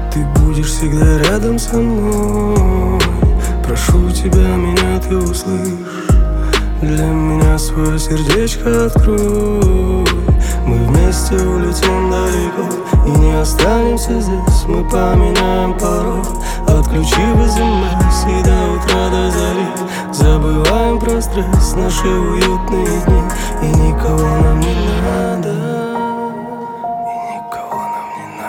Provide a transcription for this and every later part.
Ты будешь всегда рядом со мной. Прошу тебя, меня ты услышь. Для меня свое сердечко открой. Мы вместе улетим далеко и не останемся здесь. Мы поменяем пароль, отключив СМС, и до утра, до зари забываем про стресс, наши уютные дни. И никого нам не надо, и никого нам не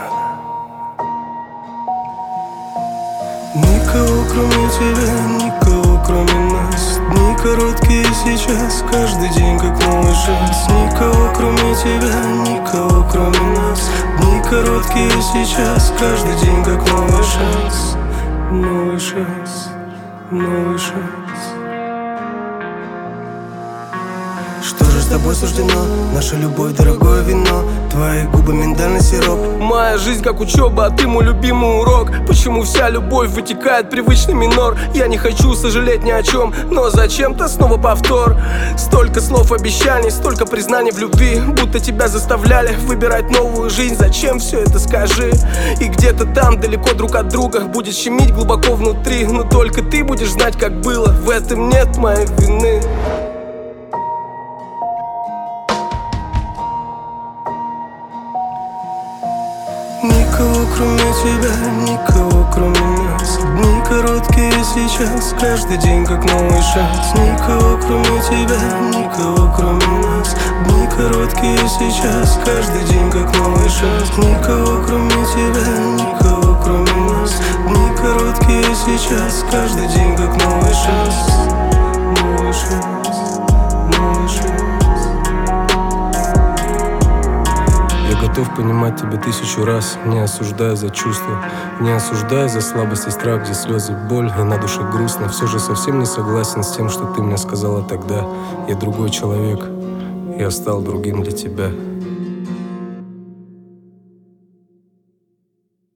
надо. Никого кроме тебя, никого кроме нас. Дни короткие сейчас, каждый день как новый шанс. Никого кроме тебя, никого кроме нас. Дни короткие сейчас, каждый день как новый шанс. Новый шанс, новый шанс. Что же с тобой суждено? Наша любовь, дорогое вино. Твои губы, миндальный сироп. Моя жизнь как учеба, а ты мой любимый урок. Почему вся любовь вытекает привычный минор? Я не хочу сожалеть ни о чем, но зачем-то снова повтор. Столько слов обещаний, столько признаний в любви, будто тебя заставляли выбирать новую жизнь. Зачем все это, скажи? И где-то там, далеко друг от друга, будет щемить глубоко внутри. Но только ты будешь знать, как было. В этом нет моей вины. Никого кроме тебя, никого кроме нас. Дни короткие сейчас, каждый день как новый шанс. Никого кроме тебя, никого кроме нас. Дни короткие сейчас, каждый день как новый шанс. Никого кроме тебя, никого кроме нас. Дни короткие сейчас, каждый день как новый шанс. Новый шанс, новый шанс. Я готов понимать тебя 1000 раз, не осуждая за чувства, не осуждая за слабость и страх, где слезы, боль и на душе грустно. Все же совсем не согласен с тем, что ты мне сказала тогда. Я другой человек, я стал другим для тебя.